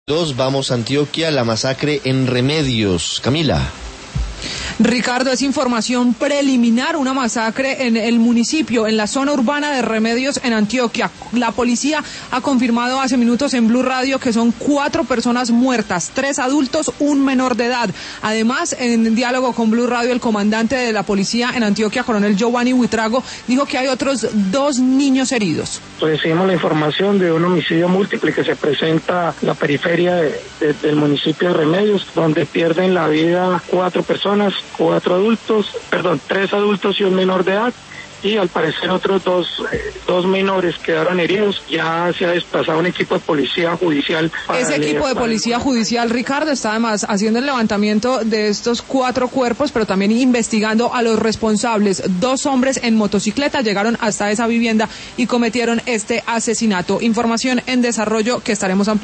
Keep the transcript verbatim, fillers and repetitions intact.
Dos, vamos a Antioquia, la masacre en Remedios. Camila. Ricardo, es información preliminar, una masacre en el municipio, en la zona urbana de Remedios, en Antioquia. La policía ha confirmado hace minutos en Blue Radio que son cuatro personas muertas, tres adultos, un menor de edad. Además, en diálogo con Blue Radio, el comandante de la policía en Antioquia, coronel Giovanni Buitrago, dijo que hay otros dos niños heridos. Recibimos la información de un homicidio múltiple que se presenta en la periferia de, de, del municipio de Remedios, donde pierden la vida cuatro personas, cuatro adultos, perdón, tres adultos y un menor de edad, y al parecer otros dos, eh, dos menores quedaron heridos. Ya se ha desplazado un equipo de policía judicial. Para Ese equipo de policía judicial, Ricardo, está además haciendo el levantamiento de estos cuatro cuerpos, pero también investigando a los responsables. Dos hombres en motocicleta llegaron hasta esa vivienda y cometieron este asesinato. Información en desarrollo que estaremos ampliando.